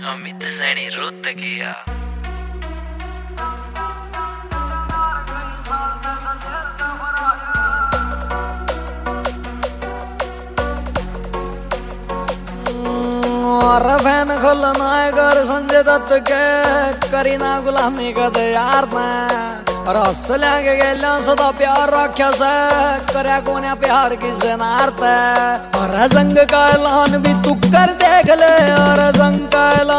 अमित सैनी रुत किया और फैन खलनायकर संजय दत्त के करीना गुलामी का यार और हौसल्या के गेल्या सदा प्यार रख्या से करया कोन्या प्यार की नारत और संग का ऐलान भी तू कर देख ले और संग का ऐलान